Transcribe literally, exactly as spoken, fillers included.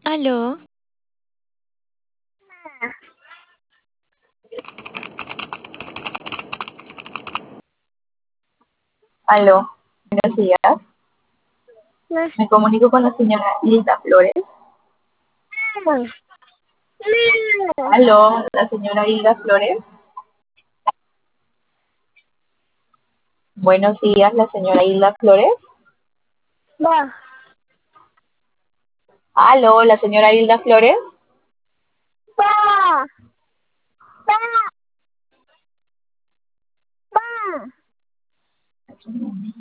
Aló, Aló, buenos días. Me comunico con la señora Hilda Flores. Aló, la señora Hilda Flores. Buenos días, la señora Hilda Flores. Va, Aló, la señora Hilda Flores. va, va, va.